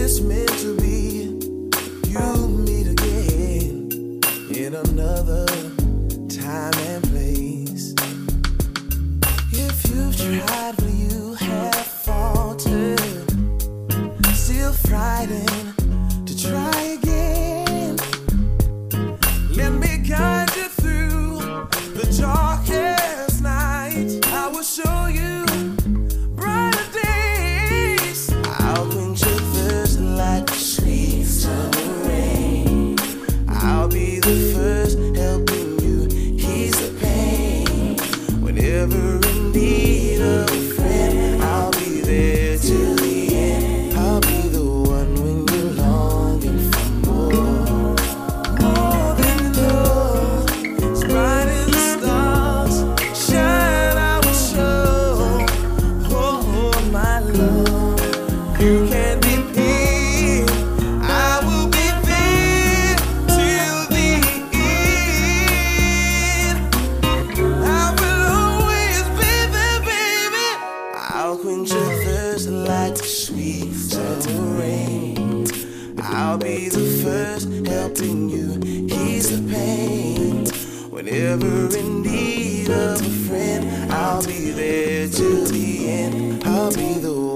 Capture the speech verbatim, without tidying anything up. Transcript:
it's meant to be, you meet again in another time and place. If you've tried but you have faltered, still frightened to try again, let me guide you through the darkest night. I will show you brighter days. I'll quench your thirst like sweet summer rain. I'll be the first helping you ease the pain. Whenever in need of a friend, I'll be there till the end. I'll be the one when you're longing for more. More than you know, as bright as the stars shine, I will show. Oh, my love, you can depend. I will be there till the end. I will always be there, baby. I'll quench your thirst like sweet summer rain. I'll be the first helping you ease the pain. Whenever in need of a friend, I'll be there till the end. I'll be the one